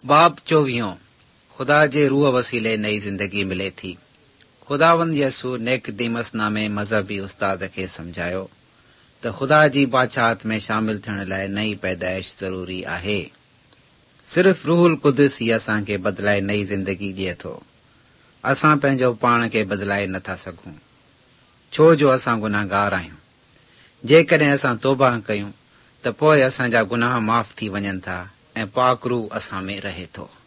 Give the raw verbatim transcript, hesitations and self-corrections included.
बाब चोवीहों खुदा जे रूह वसीले नई ज़िंदगी मिले थी। खुदावंद यसू निकोदेमस नामे मज़हबी उस्ताद खे समझायो त खुदा जी बादशाहत में शामिल थियण लाइ नई पैदाइश ज़रूरी आहे। सिर्फ़ रूहुल कुदस ई असांखे बदिलाए नई ज़िंदगी ॾिए थो। असां पंहिंजो पाण खे बदिलाए नथा सघूं, छो जो असां गुनाहगार आहियूं। जेकॾहिं असां तौबा कयूं त पोइ असांजा गुनाह माफ़ थी वञनि था ऐं पाक रूह असां में रहे थो।